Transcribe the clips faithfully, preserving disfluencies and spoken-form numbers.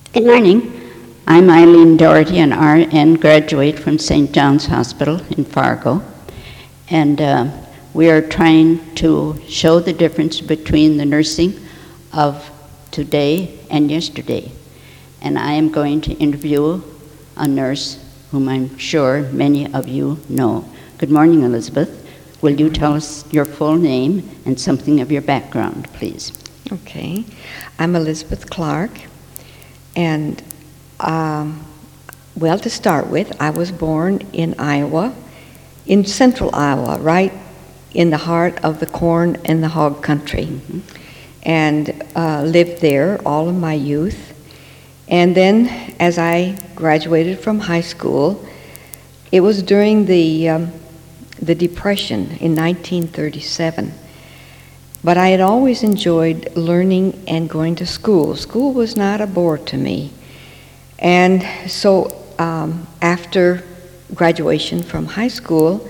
Good morning. I'm Eileen Doherty, an R N graduate from Saint John's Hospital in Fargo. And uh, we are trying to show the difference between the nursing of today and yesterday. And I am going to interview a nurse whom I'm sure many of you know. Good morning, Elizabeth. Will you tell us your full name and something of your background, please? Okay. I'm Elizabeth Clark. And, um, well, to start with, I was born in Iowa, in central Iowa, right in the heart of the corn and the hog country, mm-hmm. and uh, lived there all of my youth. And then, as I graduated from high school, it was during the, um, the Depression in nineteen thirty-seven. But I had always enjoyed learning and going to school. School was not a bore to me. And so um, after graduation from high school,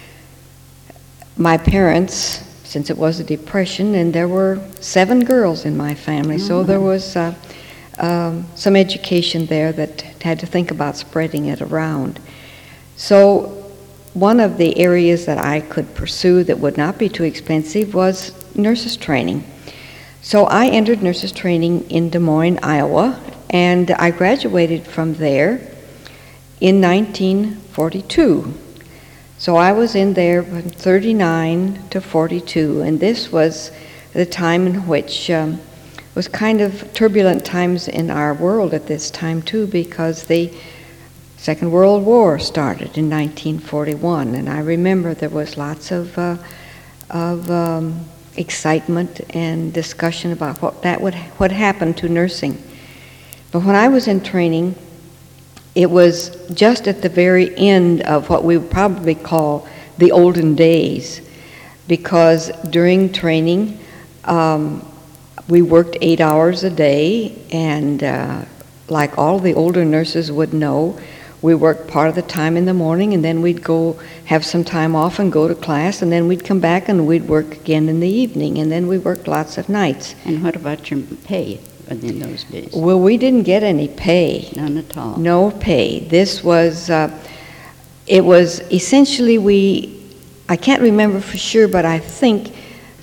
my parents, since it was a depression, and there were seven girls in my family, mm-hmm. so there was uh, um, some education there that had to think about spreading it around. So one of the areas that I could pursue that would not be too expensive was nurses training. So I entered nurses training in Des Moines, Iowa, and I graduated from there in nineteen forty-two. So I was in there from thirty-nine to forty-two, and this was the time in which um, was kind of turbulent times in our world at this time too, because the Second World War started in nineteen forty-one, and I remember there was lots of uh, of um, excitement and discussion about what that would what happened to nursing. But when I was in training, it was just at the very end of what we would probably call the olden days, because during training um, we worked eight hours a day, and uh, like all the older nurses would know, we worked part of the time in the morning, and then we'd go have some time off and go to class, and then we'd come back and we'd work again in the evening, and then we worked lots of nights. And what about your pay in those days? Well, we didn't get any pay. None at all. No pay. This was, uh, it was essentially we, I can't remember for sure, but I think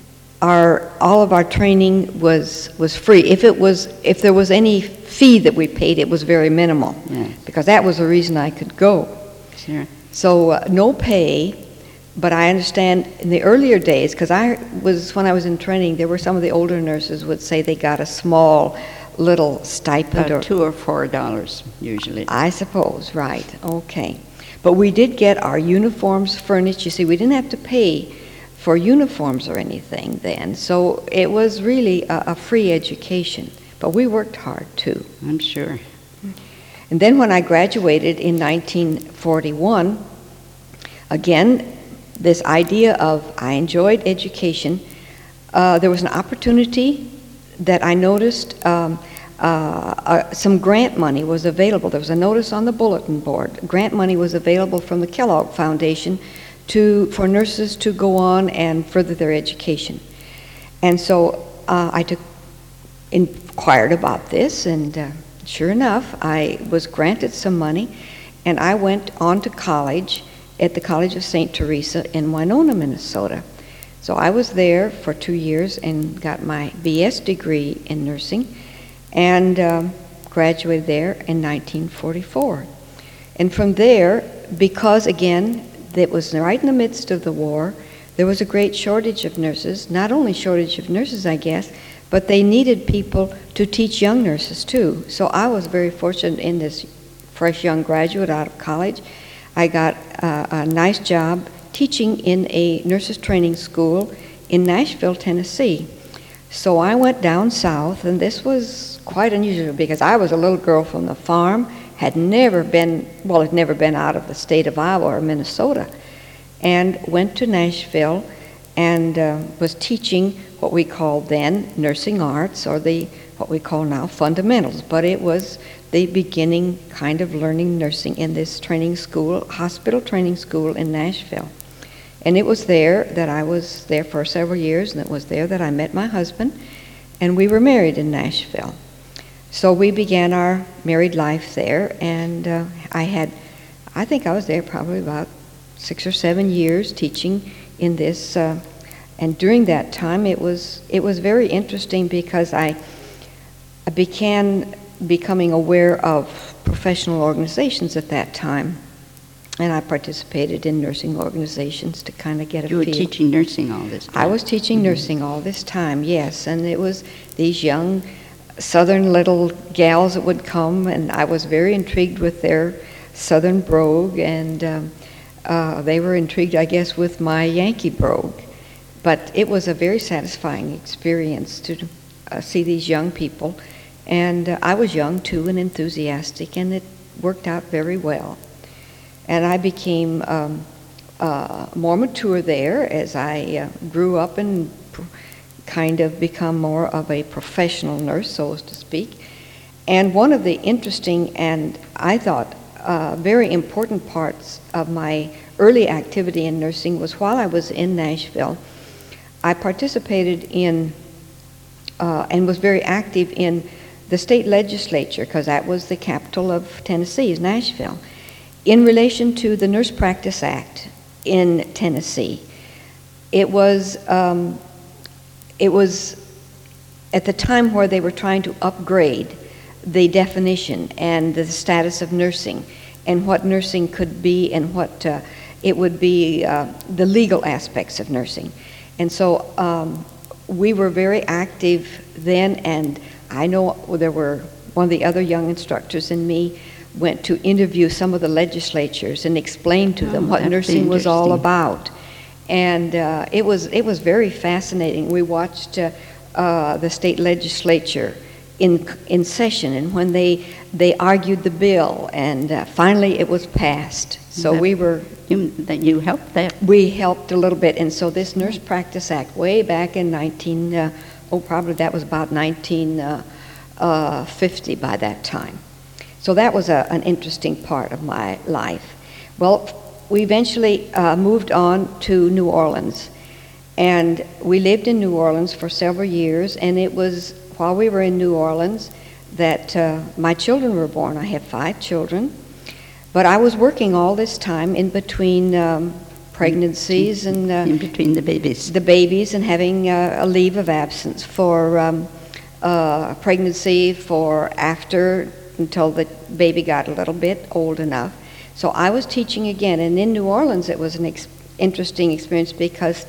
our all of our training was was free. If it was, if there was any fee that we paid, it was very minimal, yes. because that was the reason I could go. Sure. So uh, no pay, but I understand in the earlier days, because I was when I was in training, there were some of the older nurses would say they got a small little stipend, About or two or four dollars usually. I suppose, right? Okay, but we did get our uniforms furnished. You see, we didn't have to pay for uniforms or anything then, so it was really a, a free education. But we worked hard too. I'm sure. And then when I graduated in nineteen forty-one, again, this idea of I enjoyed education, uh, there was an opportunity that I noticed um, uh, uh, some grant money was available. There was a notice on the bulletin board. Grant money was available from the Kellogg Foundation to for nurses to go on and further their education. And so uh, I took inquired about this, and uh, sure enough, I was granted some money, and I went on to college at the College of Saint Teresa in Winona, Minnesota. So I was there for two years and got my B S degree in nursing, and um, graduated there in nineteen forty-four. And from there, because again, it was right in the midst of the war, there was a great shortage of nurses, not only shortage of nurses, I guess, but they needed people to teach young nurses too. So I was very fortunate in this fresh young graduate out of college. I got uh, a nice job teaching in a nurses training school in Nashville, Tennessee. So I went down south, and this was quite unusual because I was a little girl from the farm, had never been, well, had never been out of the state of Iowa or Minnesota, and went to Nashville and uh, was teaching what we called then nursing arts, or the what we call now fundamentals, but it was the beginning kind of learning nursing in this training school, hospital training school in Nashville. And it was there that I was there for several years, and it was there that I met my husband, and we were married in Nashville. So we began our married life there, and uh, I had, I think I was there probably about six or seven years teaching in this. Uh, and during that time, it was it was very interesting because I, I began becoming aware of professional organizations at that time, and I participated in nursing organizations to kind of get a You were feel. teaching nursing all this time. I was teaching Mhm. nursing all this time, yes, and it was these young southern little gals that would come, and I was very intrigued with their southern brogue, and um, uh, they were intrigued, I guess, with my Yankee brogue. But it was a very satisfying experience to uh, see these young people, and uh, I was young too and enthusiastic, and it worked out very well. And I became um, uh, more mature there as I uh, grew up and pr- kind of become more of a professional nurse, so to speak. And one of the interesting and I thought uh, very important parts of my early activity in nursing was while I was in Nashville, I participated in uh, and was very active in the state legislature, because that was the capital of Tennessee, is Nashville, in relation to the Nurse Practice Act in Tennessee. It was um, it was at the time where they were trying to upgrade the definition and the status of nursing, and what nursing could be, and what uh, it would be, uh, the legal aspects of nursing. And so um, we were very active then, and I know there were, one of the other young instructors and me went to interview some of the legislatures and explain to them Oh, what that'd be nursing was all interesting. about. And uh, it was it was very fascinating. We watched uh, uh, the state legislature in in session, and when they they argued the bill, and uh, finally it was passed. So That- we were You, that you helped that. we helped a little bit, and so this Nurse Practice Act, way back in nineteen, uh, oh, probably that was about nineteen fifty by that time. So that was a, an interesting part of my life. Well, we eventually uh, moved on to New Orleans, and we lived in New Orleans for several years, and it was while we were in New Orleans that uh, my children were born. I have five children. But I was working all this time in between um, pregnancies and uh, In between the babies. the babies, and having uh, a leave of absence for um, uh, pregnancy, for after, until the baby got a little bit old enough. So I was teaching again, and in New Orleans it was an ex- interesting experience because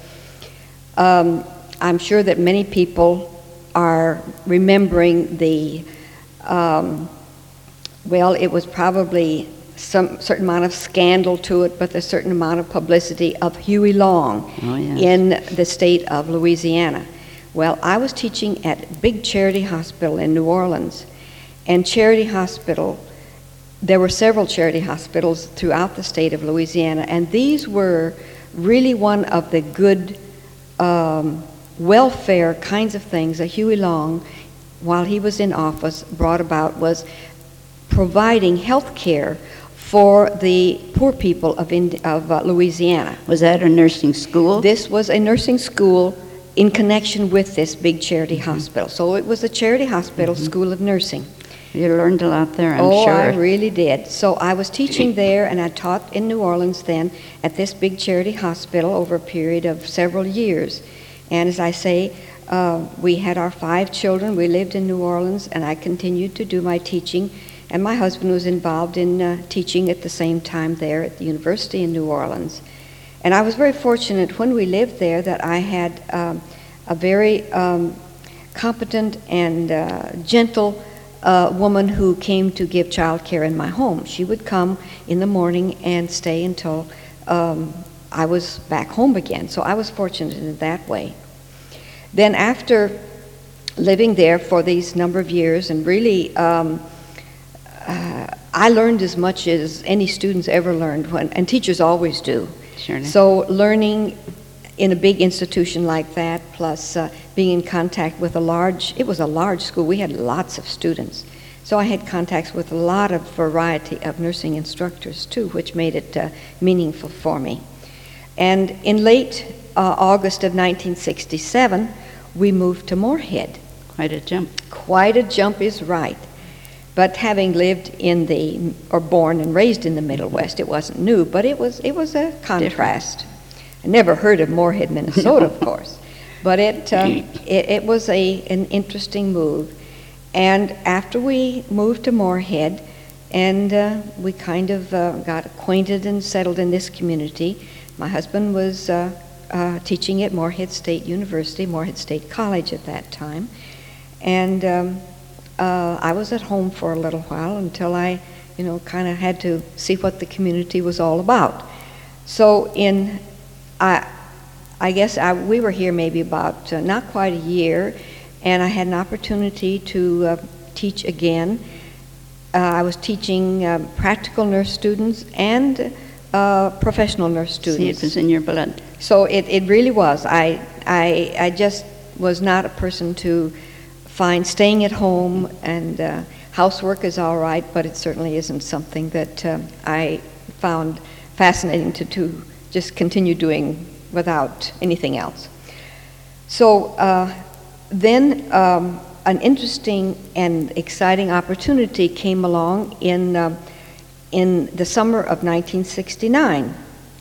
um, I'm sure that many people are remembering the, um, well, it was probably some certain amount of scandal to it, but a certain amount of publicity of Huey Long Oh, yes. in the state of Louisiana. Well, I was teaching at Big Charity Hospital in New Orleans, and Charity Hospital, there were several charity hospitals throughout the state of Louisiana, and these were really one of the good um, welfare kinds of things that Huey Long, while he was in office, brought about, was providing health care for the poor people of, Indi- of uh, Louisiana. Was that a nursing school? This was a nursing school in connection with this big charity hospital. So it was a charity hospital, school of nursing. You learned a lot there, I'm oh, sure. I really did. So I was teaching there, and I taught in New Orleans then at this big charity hospital over a period of several years. And as I say, uh, we had our five children. We lived in New Orleans, and I continued to do my teaching. And my husband was involved in uh, teaching at the same time there at the university in New Orleans. And I was very fortunate when we lived there that I had um, a very um, competent and uh, gentle uh, woman who came to give child care in my home. She would come in the morning and stay until um, I was back home again. So I was fortunate in that way. Then after living there for these number of years, and really um, uh, I learned as much as any students ever learned, when, and teachers always do. Sure. So learning in a big institution like that, plus uh, being in contact with a large, it was a large school, we had lots of students. So I had contacts with a lot of variety of nursing instructors too, which made it uh, meaningful for me. And in late uh, August of nineteen sixty-seven, we moved to Moorhead. Quite a jump. Quite a jump is right. But having lived in the, or born and raised in the Middle West, it wasn't new, but it was, it was a contrast. I never heard of Moorhead, Minnesota, of course, but it, uh, it, it was a, an interesting move. And after we moved to Moorhead, and uh, we kind of uh, got acquainted and settled in this community, my husband was uh, uh, teaching at Moorhead State University, Moorhead State College at that time, and um, uh, I was at home for a little while until I, you know, kind of had to see what the community was all about. So in, I, I guess I, we were here maybe about uh, not quite a year, and I had an opportunity to uh, teach again. Uh, I was teaching uh, practical nurse students and uh, professional nurse students. See, it was in your blood. So it, it really was. I, I, I just was not a person to find staying at home, and uh, housework is all right, but it certainly isn't something that uh, I found fascinating to, to just continue doing without anything else. So uh, then um, an interesting and exciting opportunity came along in, uh, in the summer of nineteen sixty-nine.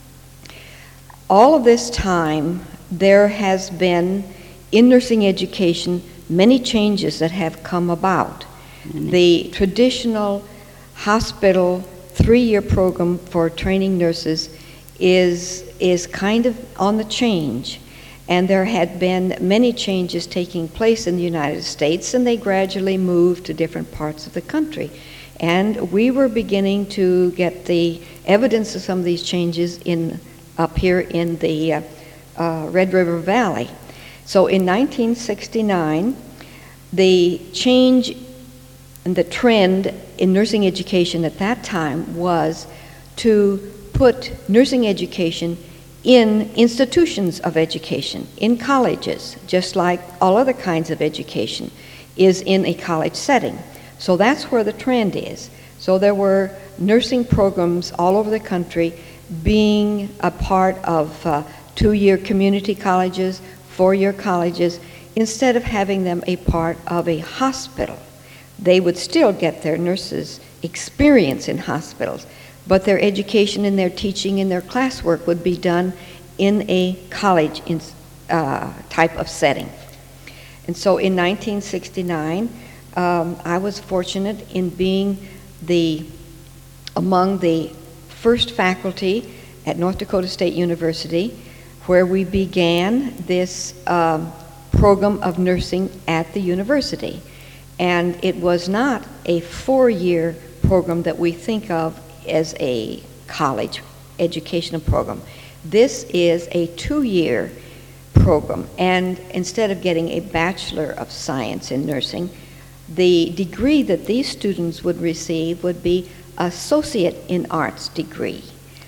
All of this time, there has been, in nursing education, many changes that have come about. Mm-hmm. The traditional hospital three-year program for training nurses is, is kind of on the change. And there had been many changes taking place in the United States, and they gradually moved to different parts of the country. And we were beginning to get the evidence of some of these changes in, up here in the uh, uh, Red River Valley. So in nineteen sixty-nine, the change and the trend in nursing education at that time was to put nursing education in institutions of education, in colleges, just like all other kinds of education is in a college setting. So that's where the trend is. So there were nursing programs all over the country being a part of uh, two-year community colleges, four-year colleges, instead of having them a part of a hospital. They would still get their nurses experience in hospitals, but their education and their teaching and their classwork would be done in a college in, uh, type of setting. And so in nineteen sixty-nine, um, I was fortunate in being the, among the first faculty at North Dakota State University, where we began this um, program of nursing at the university. And it was not a four-year program that we think of as a college educational program. This is a two-year program, and instead of getting a Bachelor of Science in nursing, the degree that these students would receive would be Associate in Arts degree.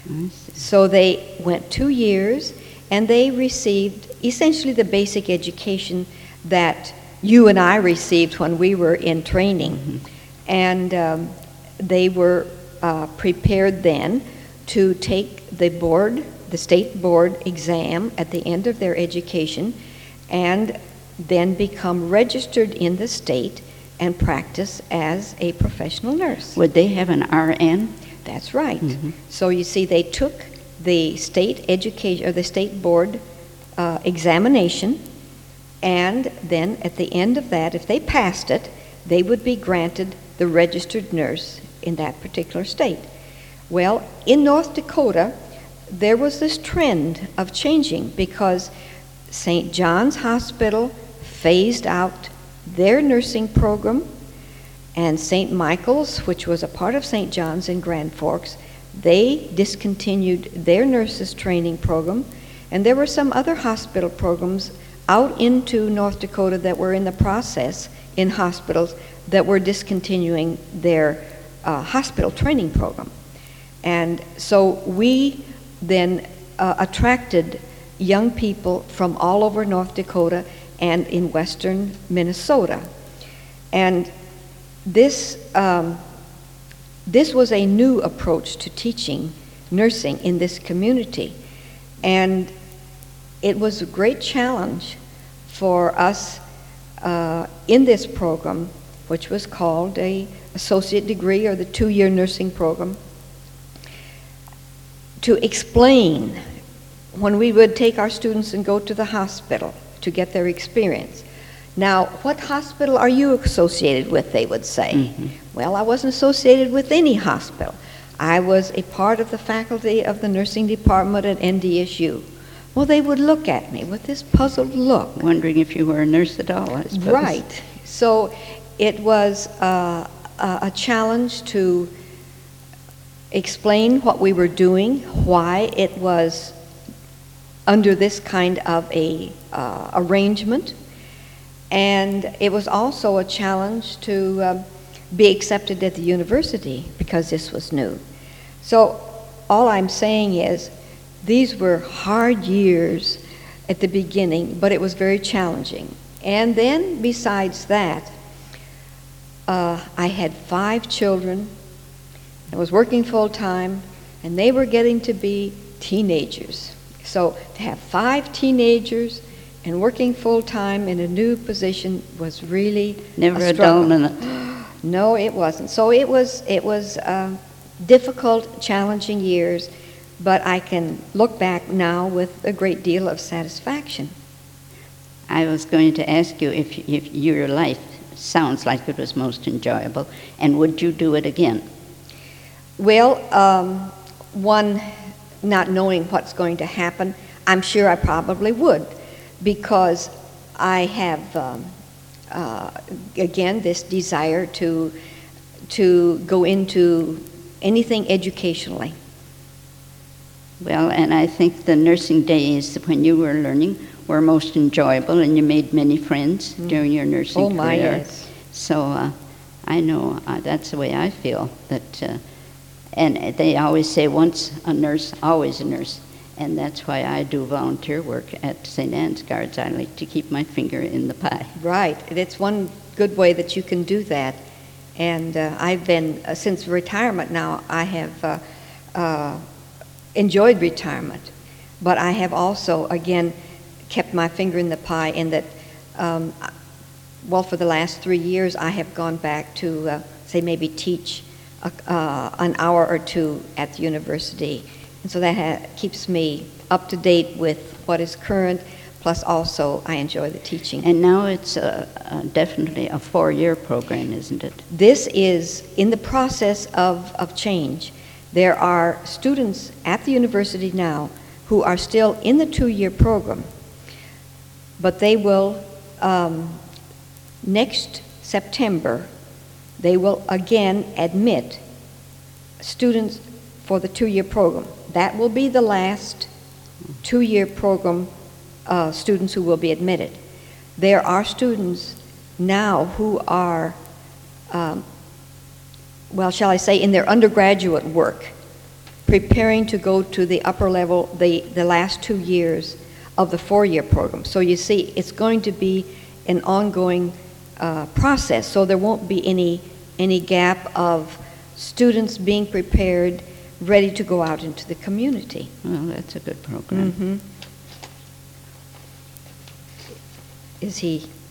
So they went two years, and they received essentially the basic education that you and I received when we were in training. Mm-hmm. And um, they were uh, prepared then to take the board, the state board exam at the end of their education, and then become registered in the state and practice as a professional nurse. Would they have an R N? That's right. Mm-hmm. So you see, they took the state education or the state board uh, examination, and then at the end of that, if they passed it, they would be granted the registered nurse in that particular state. Well, in North Dakota, there was this trend of changing because Saint John's Hospital phased out their nursing program, and Saint Michael's, which was a part of Saint John's in Grand Forks, they discontinued their nurses training program, and there were some other hospital programs out into North Dakota that were in the process in hospitals that were discontinuing their uh, hospital training program. And so we then uh, attracted young people from all over North Dakota and in western Minnesota. And this, um, this was a new approach to teaching nursing in this community. And it was a great challenge for us uh, in this program which was called a associate degree or the two-year nursing program, to explain when we would take our students and go to the hospital to get their experience. Now, what hospital are you associated with, they would say. Mm-hmm. Well, I wasn't associated with any hospital. I was a part of the faculty of the nursing department at N D S U. Well, they would look at me with this puzzled look. Wondering if you were a nurse at all, I suppose. Right. So it was uh, a a challenge to explain what we were doing, why it was under this kind of a uh, arrangement. And it was also a challenge to uh, be accepted at the university because this was new. So all I'm saying is these were hard years at the beginning, but it was very challenging. And then besides that, uh, I had five children. I was working full time, and they were getting to be teenagers. So to have five teenagers and working full time in a new position was really Never a a struggle. dull minute. No, it wasn't. So it was it was uh, difficult, challenging years, but I can look back now with a great deal of satisfaction. I was going to ask you if, if your life sounds like it was most enjoyable, and would you do it again? Well, um, one, not knowing what's going to happen, I'm sure I probably would, because I have, um, uh, again, this desire to, to go into anything educationally. Well, and I think the nursing days when you were learning were most enjoyable, and you made many friends mm. during your nursing oh, career. My, yes. So uh, I know uh, that's the way I feel. That, uh, and they always say, once a nurse, always a nurse. And that's why I do volunteer work at Saint Anne's Guards. I like to keep my finger in the pie. Right. It's one good way that you can do that. And uh, I've been, uh, since retirement now, I have uh, uh, enjoyed retirement. But I have also, again, kept my finger in the pie in that, um, well, for the last three years, I have gone back to, uh, say, maybe teach a, uh, an hour or two at the university. And so that ha- keeps me up to date with what is current, plus also I enjoy the teaching. And now it's uh, uh, definitely a four-year program, isn't it? This is in the process of, of change. There are students at the university now who are still in the two-year program, but they will, um, next September, they will again admit students for the two-year program. That will be the last two-year program uh, students who will be admitted. There are students now who are, um, well, shall I say, in their undergraduate work, preparing to go to the upper level, the, the last two years of the four-year program. So you see, it's going to be an ongoing uh, process, so there won't be any, any gap of students being prepared, ready to go out into the community. Well, that's a good program. Mm-hmm. Is he